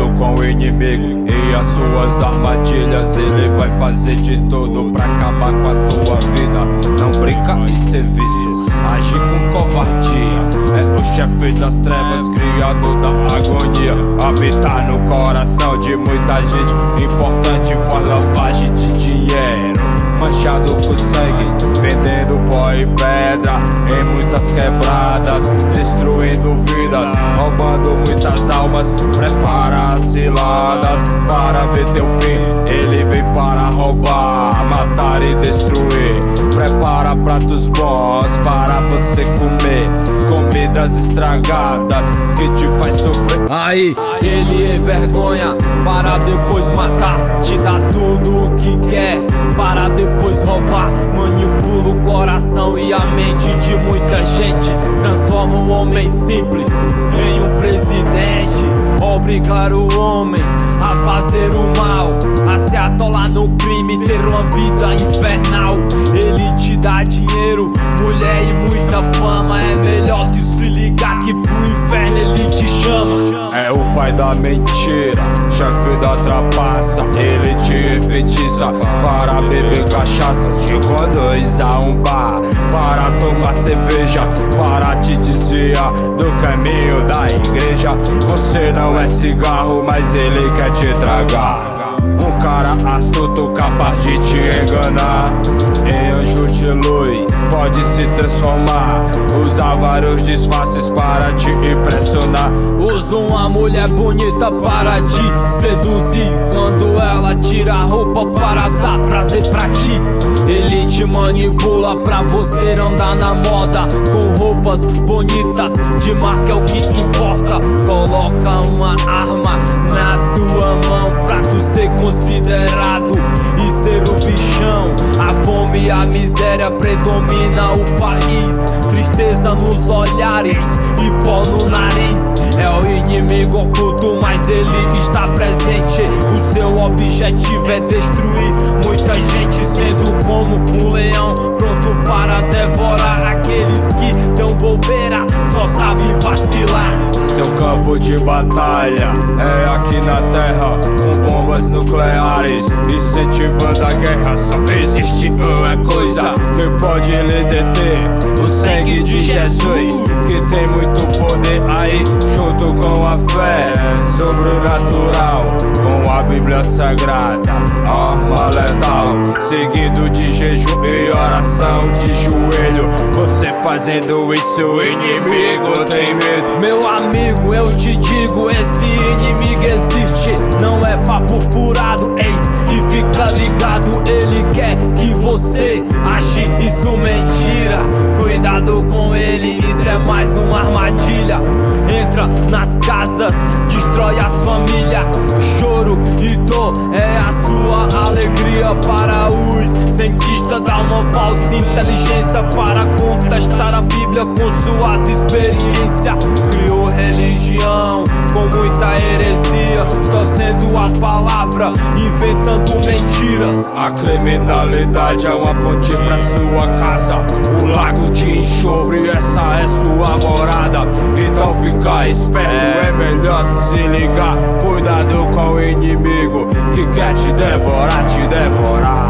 Cuidado com o inimigo e as suas armadilhas. Ele vai fazer de tudo pra acabar com a tua vida. Não brinca, isso é vício, age com covardia. É o chefe das trevas, criador da agonia. Habita no coração de muita gente importante, faz lavagem de dinheiro, manchado com sangue, vendendo pó e pedra em muitas quebradas, destruindo vidas, roubando muitas almas. Prepara as ciladas para ver teu fim. Ele vem para roubar, matar e destruir. Prepara pratos bons para você comer, comidas estragadas que te faz sofrer. Aí ele envergonha para depois matar, te dá tudo o que quer para depois roubar. Manipula o coração e a mente de muita gente, transforma um homem simples em um presidente. Obrigar o homem a fazer o mal, a se atolar no crime, ter uma vida infernal. Ele te dá dinheiro, mulher e muita fama. É melhor tu se ligar que pro inferno ele te chama. É o pai da mentira, chefe da trapaça. Ele te enfeitiça para beber cachaça. Te conduz a um bar para tomar cerveja, para te desviar do caminho da igreja. Você não é cigarro, mas ele quer te tragar. Um cara astuto capaz de te enganar, em anjo de luz pode se transformar. Usa vários disfarces para te impressionar. Usa uma mulher bonita para te seduzir, quando ela tira a roupa para dar prazer pra ti. Ele te manipula pra você andar na moda, com roupas bonitas de marca é o que importa. Coloca uma arma na tua mão pra tu ser considerado e ser o bichão. A fome e a miséria predomina o país, tristeza nos olhares e pó no nariz. É o inimigo oculto, mas ele está presente. O seu objetivo é destruir muita gente, sendo como um leão pronto para devorar aqueles que dão bobeira, só sabem vacilar. Seu campo de batalha é aqui na terra, com bombas nucleares incentivando a guerra. Só existe uma coisa que pode lhe deter: o sangue de Jesus, que tem muito poder aí, junto com a fé sobrenatural, com a Bíblia Sagrada, arma letal, seguido de jejum e oração de joelho. Você fazendo isso, o inimigo tem medo. Meu amigo, eu te digo, esse inimigo existe, não é papo furado, ei. E fica ligado, ele quer que você ache isso mentira. Cuidado com ele, isso é mais uma armadilha. Entra nas casas, destrói as famílias. Choro e dor é a sua alegria. Para os cientistas dá uma falsa inteligência para contestar a Bíblia com suas experiências. Criou religião com muita heresia, torcendo a palavra, inventando mentiras. A criminalidade é uma ponte pra sua casa, o lago de enxofre, essa é sua morada. Então fica esperto, é melhor tu se ligar. Cuidado com o inimigo que quer te devorar, te devorar.